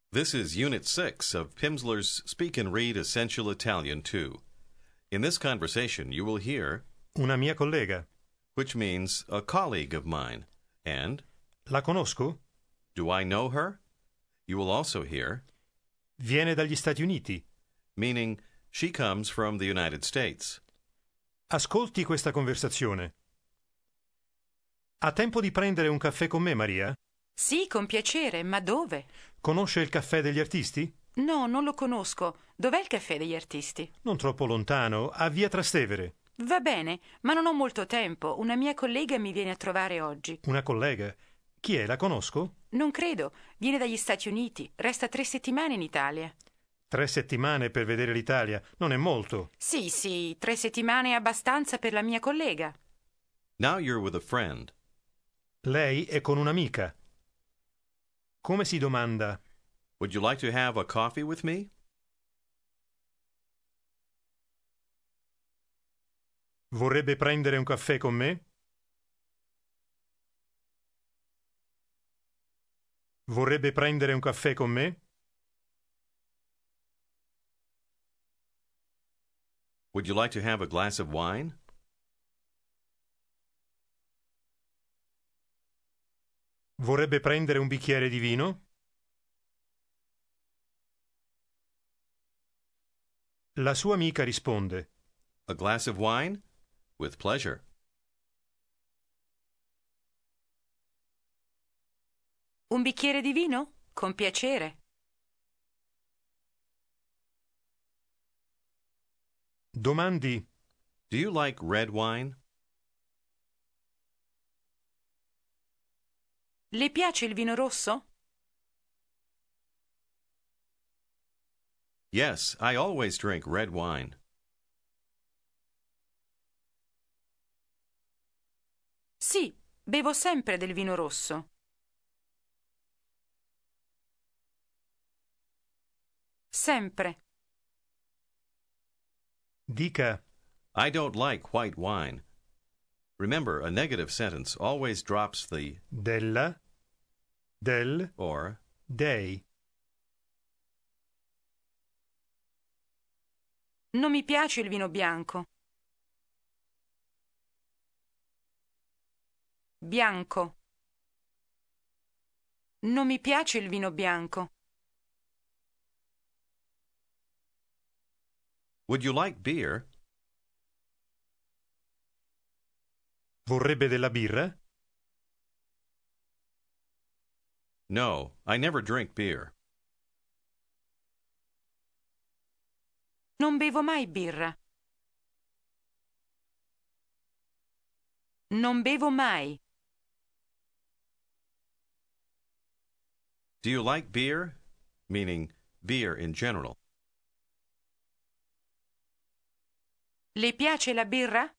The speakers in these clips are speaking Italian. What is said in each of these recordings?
This is Unit 6 of Pimsleur's Speak and Read Essential Italian 2. In this conversation, you will hear Una mia collega. which means a colleague of mine, and La conosco? do I know her? You will also hear Viene dagli Stati Uniti. meaning she comes from the United States. Ascolti questa conversazione. Ha tempo di prendere un caffè con me, Maria? Sì, con piacere, ma dove? Conosce il caffè degli artisti? No, non lo conosco. Dov'è il caffè degli artisti? Non troppo lontano, a Via Trastevere. Va bene, ma non ho molto tempo. Una mia collega mi viene a trovare oggi. Una collega. Chi è? La conosco? Non credo. Viene dagli Stati Uniti. Resta 3 settimane in Italia. 3 settimane per vedere l'Italia. Non è molto. Sì, 3 settimane è abbastanza per la mia collega. Now you're with a friend. Lei è con un'amica. Come si domanda? Would you like to have a coffee with me? Vorrebbe prendere un caffè con me? Vorrebbe prendere un caffè con me? Would you like to have a glass of wine? Vorrebbe prendere un bicchiere di vino? La sua amica risponde: A glass of wine? With pleasure. Un bicchiere di vino? Con piacere. Domandi: Do you like red wine? Le piace il vino rosso? Yes, I always drink red wine. Sì, bevo sempre del vino rosso. Sempre. dica I don't like white wine. Remember, a negative sentence always drops the della, del, or. dei. Non mi piace il vino bianco. Bianco. Non mi piace il vino bianco. Would you like beer? Vorrebbe della birra? No, I never drink beer. Non bevo mai birra. Non bevo mai. Do you like beer? Meaning beer in general. Le piace la birra?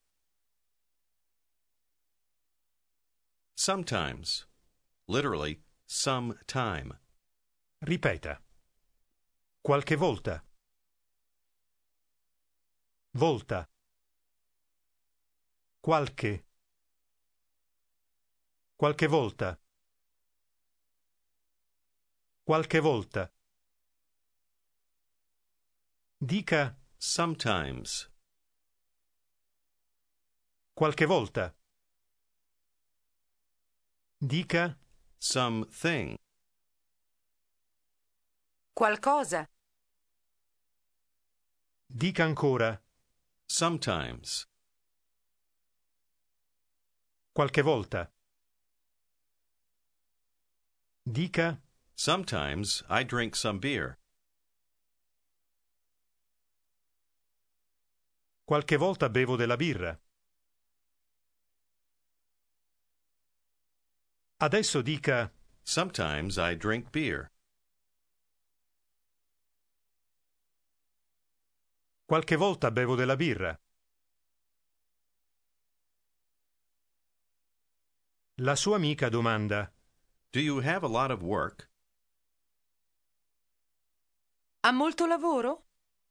Sometimes. Literally, some time. Ripeta. Qualche volta. Volta. Qualche. Qualche volta. Qualche volta. Dica Sometimes. qualche volta. Dica Something. Qualcosa. dica ancora Sometimes. qualche volta. Dica Sometimes I drink some beer. qualche volta bevo della birra. Adesso dica Sometimes I drink beer. qualche volta bevo della birra. La sua amica domanda: Do you have a lot of work? Ha molto lavoro?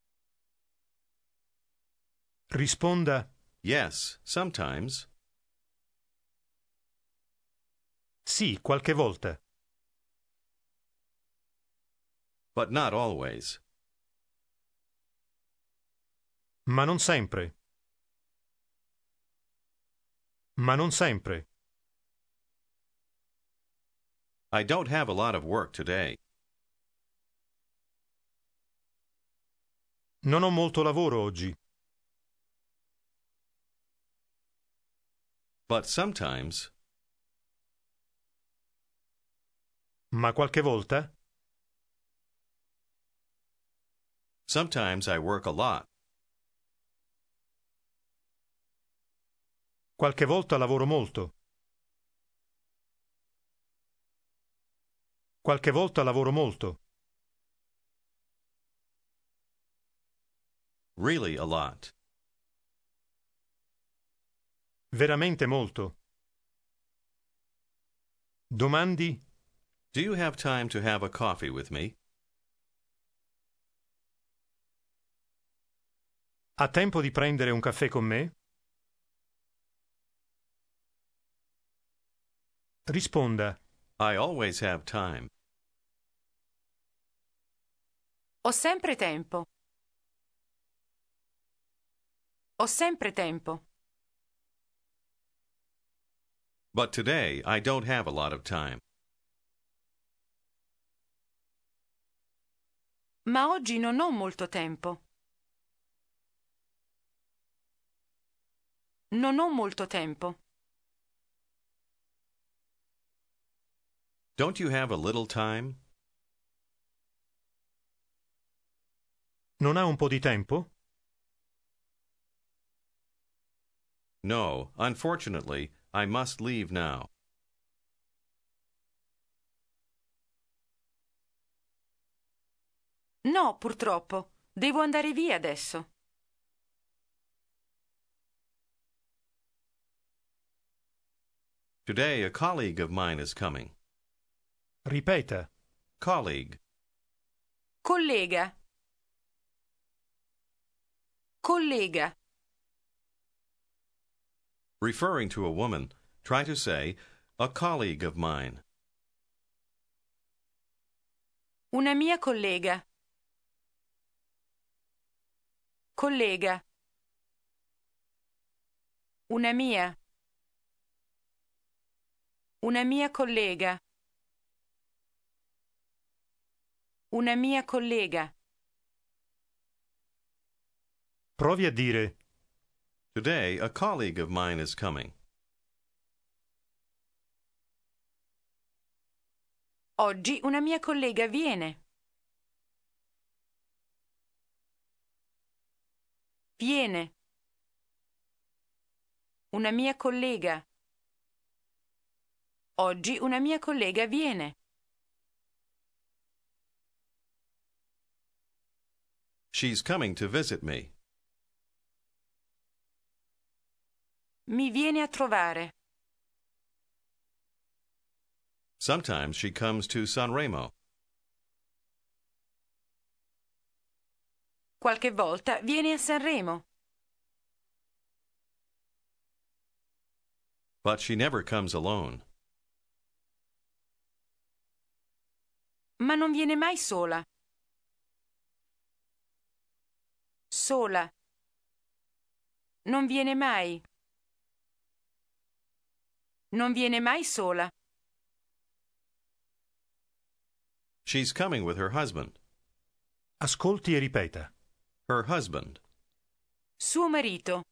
risponda Yes, sometimes. sì, qualche volta. but not always. Ma non sempre. Ma non sempre. I don't have a lot of work today. Non ho molto lavoro oggi. But sometimes, Ma qualche volta? sometimes I work a lot. Qualche volta lavoro molto. Qualche volta lavoro molto. Really a lot. Veramente molto. Domandi? Do you have time to have a coffee with me? Ha tempo di prendere un caffè con me? Risponda. I always have time. Ho sempre tempo. Ho sempre tempo. But today I don't have a lot of time. Ma oggi non ho molto tempo. Non ho molto tempo. Don't you have a little time? Non ha un po' di tempo? No, unfortunately, I must leave now. No, purtroppo. Devo andare via adesso. Today a colleague of mine is coming. Ripeta. Colleague. Collega. Collega. Referring to a woman, try to say, a colleague of mine. Una mia collega. Collega. Una mia. Una mia collega. Una mia collega. Provi a dire. Today a colleague of mine is coming. Oggi una mia collega viene. Viene. Una mia collega. Oggi una mia collega viene. She's coming to visit me. Mi viene a trovare. Sometimes she comes to Sanremo. Qualche volta viene a Sanremo. But she never comes alone. Ma non viene mai sola. Sola. Non viene mai. Non viene mai sola. She's coming with her husband. Ascolti e ripeta. Her husband. Suo marito.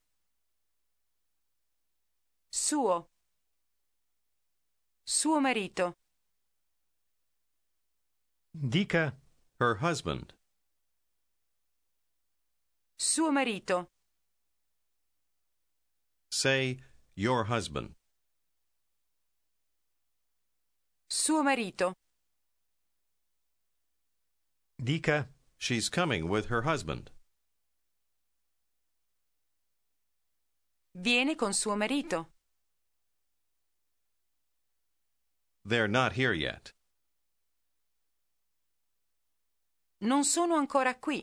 Suo. Suo marito. Dica. Her husband. Suo marito. Say, your husband. Suo marito. Dica. She's coming with her husband. Viene con suo marito. They're not here yet. Non sono ancora qui.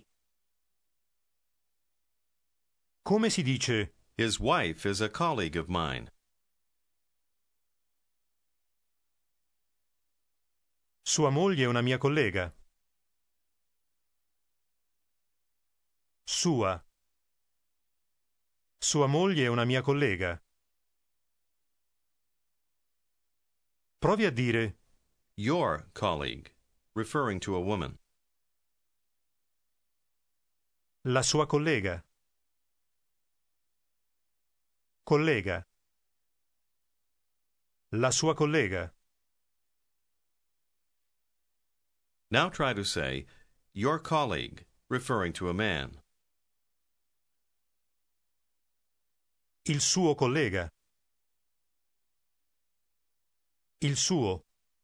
Come si dice? His wife is a colleague of mine. Sua moglie è una mia collega. Sua. Sua moglie è una mia collega. Provi a dire Your colleague, referring to a woman. la sua collega. Collega. La sua collega. Now try to say your colleague, referring to a man. Il suo collega. Il suo.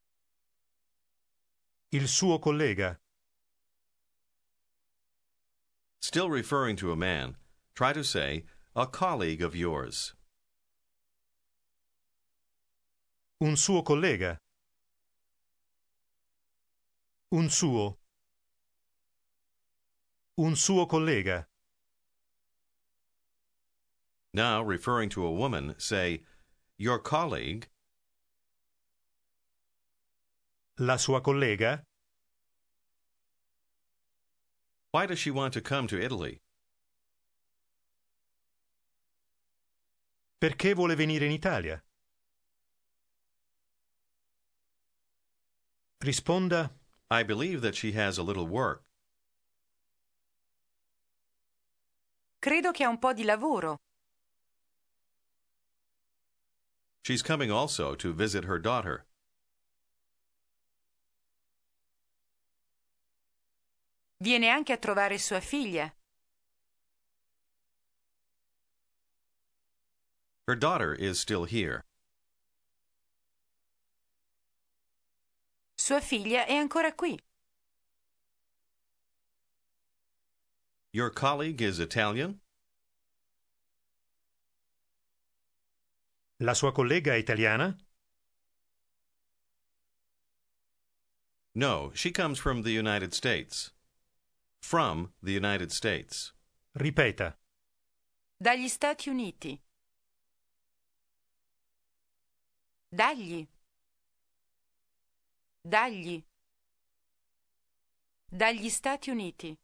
Il suo collega. Still referring to a man, try to say a colleague of yours. Un suo collega. Un suo. Un suo collega. Now, referring to a woman, say your colleague, La sua collega. why does she want to come to Italy? Perché vuole venire in Italia? Risponda I believe that she has a little work. Credo che ha un po' di lavoro. She's coming also to visit her daughter. Viene anche a trovare sua figlia. Her daughter is still here. Sua figlia è ancora qui. Your colleague is Italian? la sua collega è italiana? No, she comes from the United States. From the United States. Ripeta. Dagli Stati Uniti. Dagli. Dagli. Dagli Stati Uniti.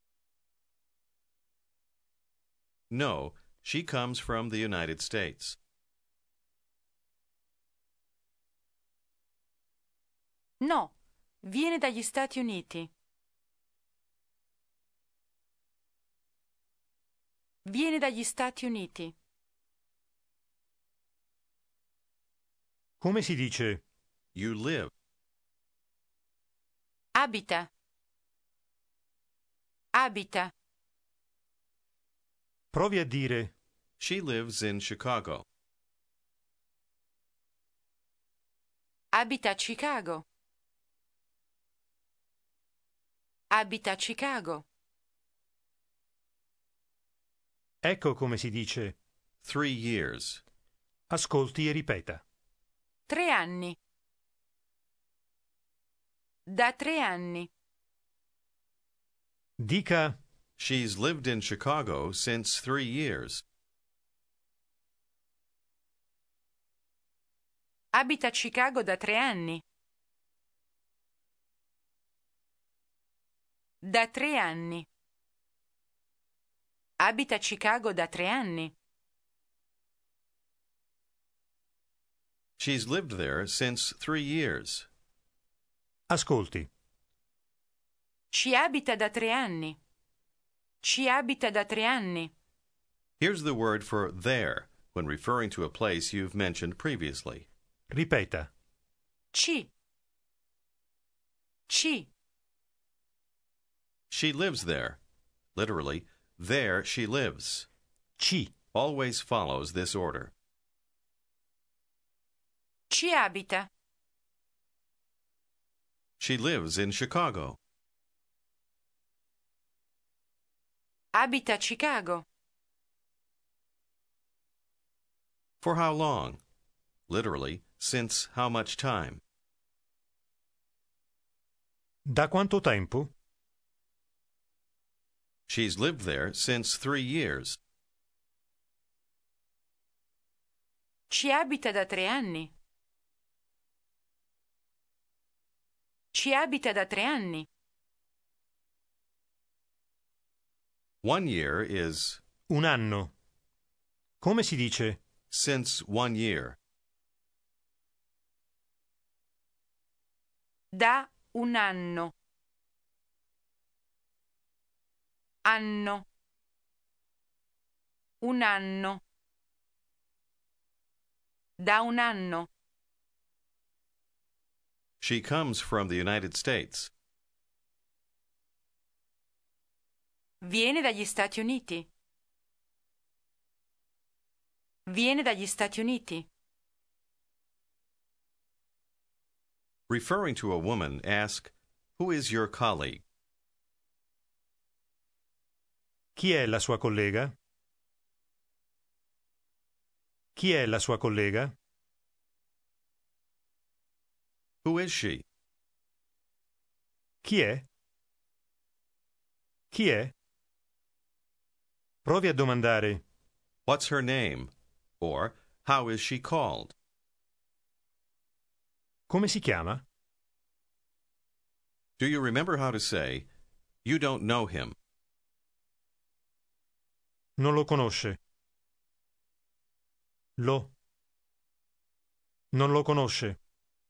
No, she comes from the United States. No, viene dagli Stati Uniti. Viene dagli Stati Uniti. Come si dice You live. Abita. Abita. provi a dire She lives in Chicago. Abita a Chicago. Abita a Chicago. ecco come si dice 3 years. ascolti e ripeta. 3 anni. Da 3 anni. Dica She's lived in Chicago since 3 years. Abita a Chicago da 3 anni. Da 3 anni. Abita a Chicago da 3 anni. She's lived there since 3 years. ascolti. Ci abita da 3 anni. Ci abita da 3 anni. Here's the word for there when referring to a place you've mentioned previously. Ripeta. Ci. Ci. She lives there. Literally, there she lives. Ci. Always follows this order. Ci abita. She lives in Chicago. Abita a Chicago. For how long? Literally, since how much time? Da quanto tempo? She's lived there since 3 years. Ci abita da 3 anni. Ci abita da 3 anni. 1 year is un anno. Come si dice since 1 year. Da un anno. Anno. Un anno. Da un anno. She comes from the United States. Viene dagli Stati Uniti. Viene dagli Stati Uniti. Referring to a woman, ask, "Who is your colleague?" chi è la sua collega? Chi è la sua collega? Who is she? Chi è? Chi è? Provi a domandare What's her name? Or, how is she called? come si chiama? Do you remember how to say, "You don't know him"? Non lo conosce. Non lo conosce.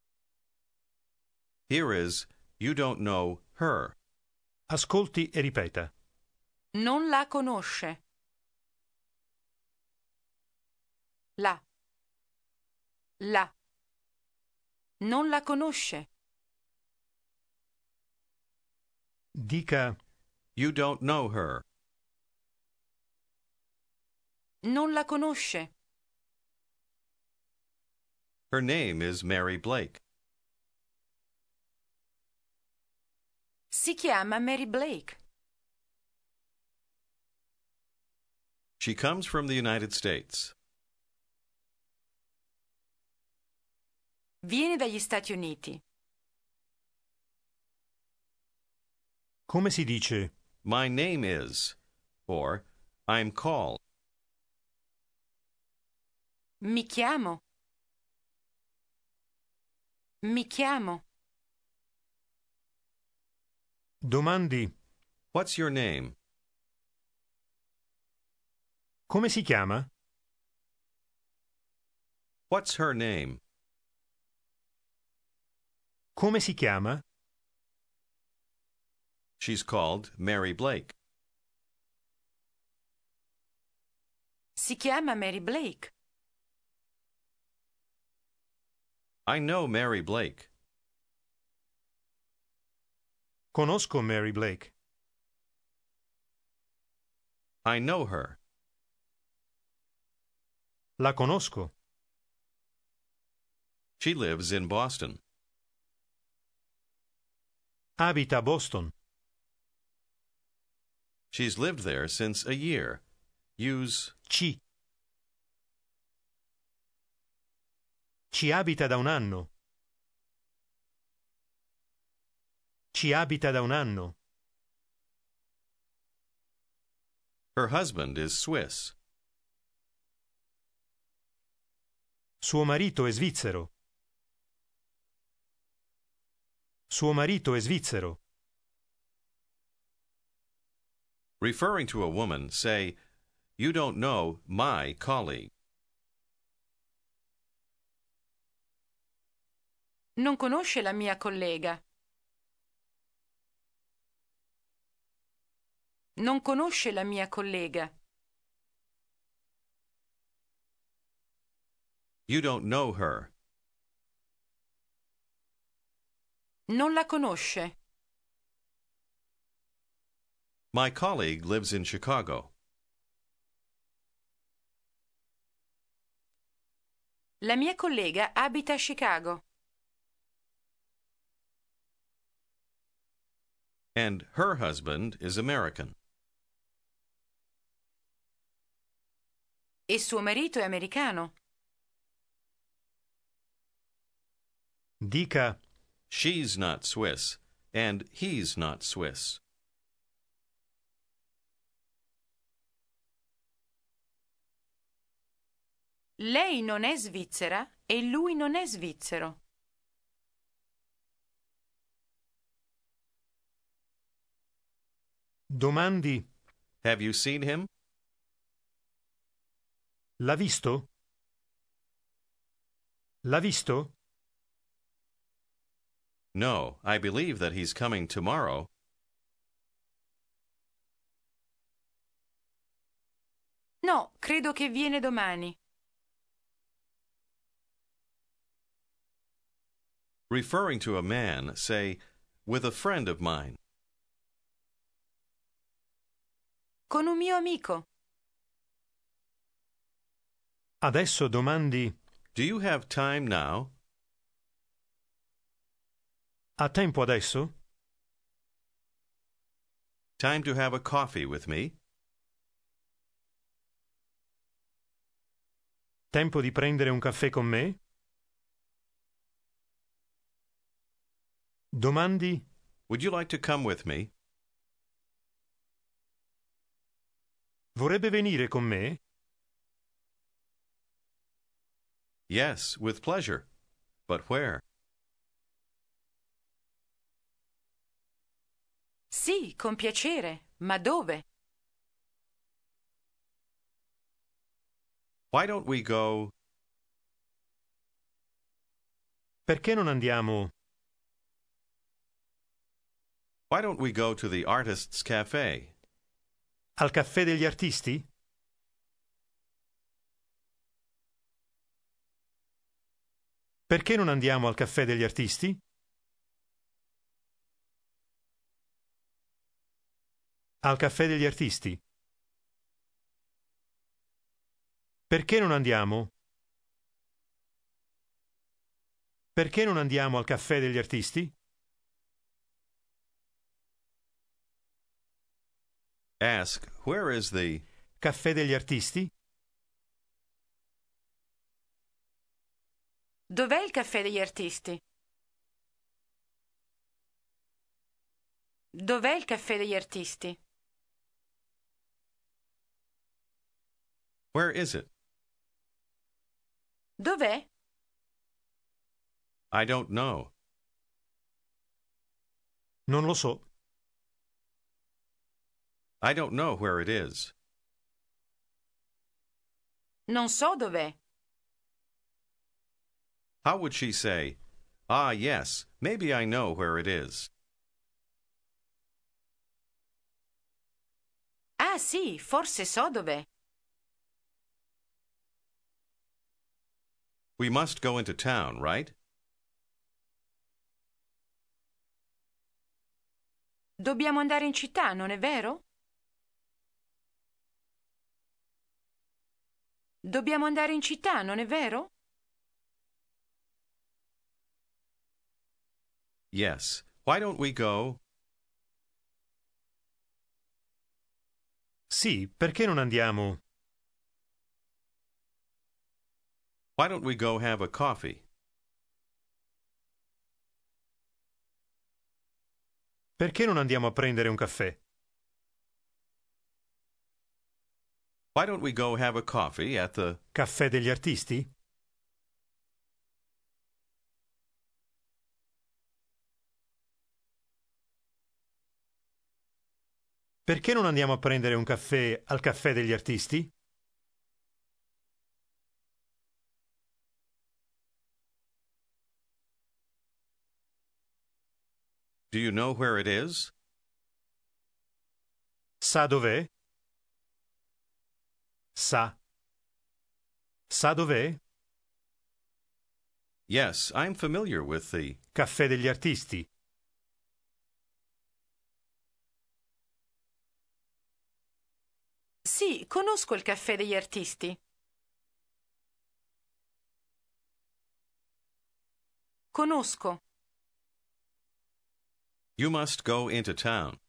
Here is, "You don't know her." Ascolti e ripeta. Non la conosce. La. La. Non la conosce. Dica You don't know her. Non la conosce. Her name is Mary Blake. Si chiama Mary Blake. She comes from the United States. Viene dagli Stati Uniti. come si dice My name is, or I'm called. Mi chiamo. Mi chiamo. domandi What's your name? come si chiama? What's her name? Come si chiama? She's called Mary Blake. Si chiama Mary Blake. I know Mary Blake. Conosco Mary Blake. I know her. La conosco. She lives in Boston. Abita a Boston. She's lived there since a year. Use Ci abita da un anno. Ci abita da un anno. her husband is Swiss. Suo marito è svizzero. Suo marito è svizzero. Referring to a woman, say, "You don't know my colleague." Non conosce la mia collega. Non conosce la mia collega. You don't know her. Non la conosce. My colleague lives in Chicago. La mia collega abita a Chicago. And her husband is American. E suo marito è americano. Dica She's not Swiss, and he's not Swiss. Lei non è svizzera e lui non è svizzero. domandi Have you seen him? L'ha visto? L'ha visto? No, I believe that he's coming tomorrow. No, credo che viene domani. Referring to a man, say, with a friend of mine. Con un mio amico. Adesso domandi: Do you have time now? ha tempo adesso? Time to have a coffee with me? Tempo di prendere un caffè con me? Domandi: Would you like to come with me? vorrebbe venire con me? Yes, with pleasure. But where? Sì, con piacere. Ma dove? Why don't we go? Perché non andiamo? Why don't we go to the Artists' Cafe? Al caffè degli artisti? Perché non andiamo al caffè degli artisti? Al caffè degli artisti? Perché non andiamo? Perché non andiamo al caffè degli artisti? Ask, where is the... Caffè degli artisti? Dov'è il caffè degli artisti? Dov'è il caffè degli artisti? Where is it? Dov'è? I don't know. Non lo so. I don't know where it is. Non so dov'è. How would she say, ah, yes, maybe I know where it is? Ah sì, forse so dov'è. We must go into town, right? Dobbiamo andare in città, non è vero? Dobbiamo andare in città, non è vero? Yes. Why don't we go? Sì, perché non andiamo? Why don't we go have a coffee? Perché non andiamo a prendere un caffè? Why don't we go have a coffee at the... Caffè degli artisti? Perché non andiamo a prendere un caffè al caffè degli artisti? Do you know where it is? Sa dov'è? Sa. Sa dov'è? Yes, I'm familiar with the... Caffè degli artisti. Sì, conosco il caffè degli artisti. Conosco. You must go into town.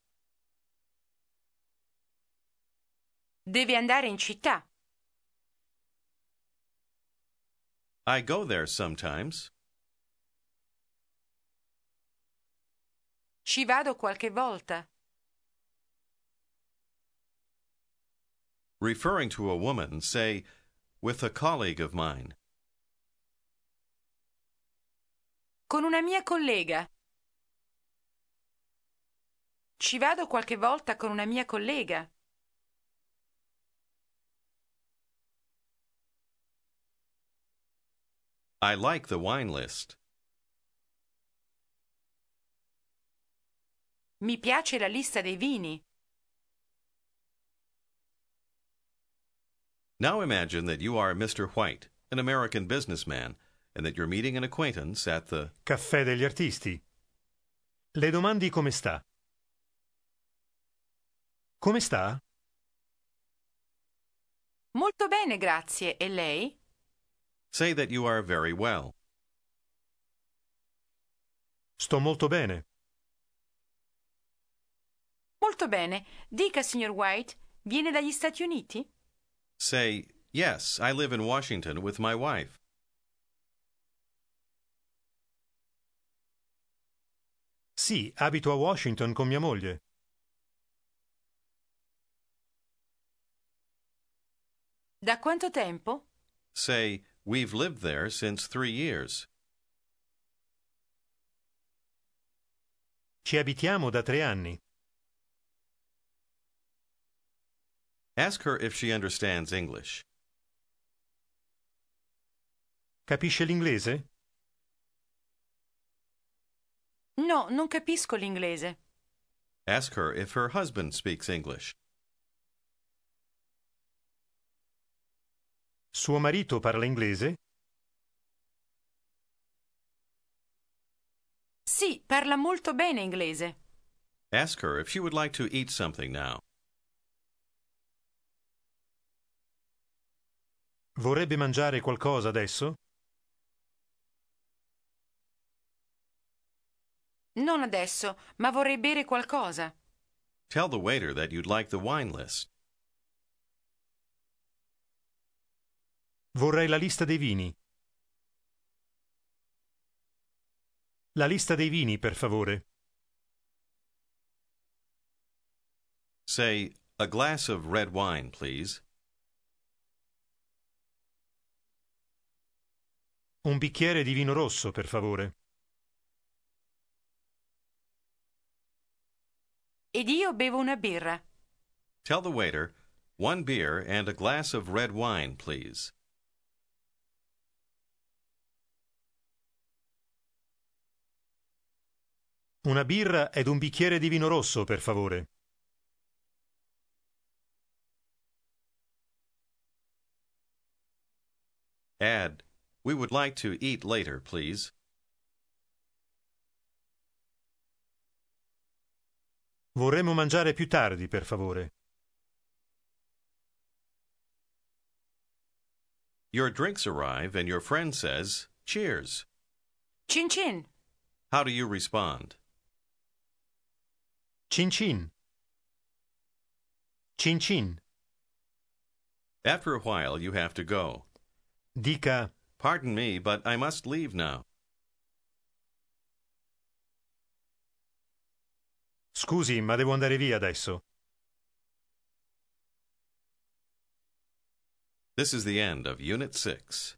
Devi andare in città. I go there sometimes. Ci vado qualche volta. Referring to a woman, say, with a colleague of mine. Con una mia collega. Ci vado qualche volta con una mia collega. I like the wine list. Mi piace la lista dei vini. Now imagine that you are Mr. White, an American businessman, and that you're meeting an acquaintance at the Caffè degli artisti. Le domandi come sta. Come sta? Molto bene, grazie. E lei? Say that you are very well. Sto molto bene. Molto bene. Dica, signor White, viene dagli Stati Uniti? Say, yes, I live in Washington with my wife. Sì, abito a Washington con mia moglie. Da quanto tempo? Say, we've lived there since 3 years. Ci abitiamo da 3 anni. Ask her if she understands English. Capisce l'inglese? No, non capisco l'inglese. Ask her if her husband speaks English. Suo marito parla inglese? Sì, parla molto bene inglese. Ask her if she would like to eat something now. Vorrebbe mangiare qualcosa adesso? Non adesso, ma vorrei bere qualcosa. Tell the waiter that you'd like the wine list. Vorrei la lista dei vini. La lista dei vini, per favore. Say, a glass of red wine, please. Un bicchiere di vino rosso, per favore. Ed io bevo una birra. Tell the waiter, one beer and a glass of red wine, please. Una birra ed un bicchiere di vino rosso, per favore. Add, we would like to eat later, please. Vorremmo mangiare più tardi, per favore. Your drinks arrive and your friend says, cheers. Cin cin. How do you respond? Cin cin. Cin cin. After a while, you have to go. Dica, Pardon me, but I must leave now. scusi, ma devo andare via adesso. This is the end of Unit 6.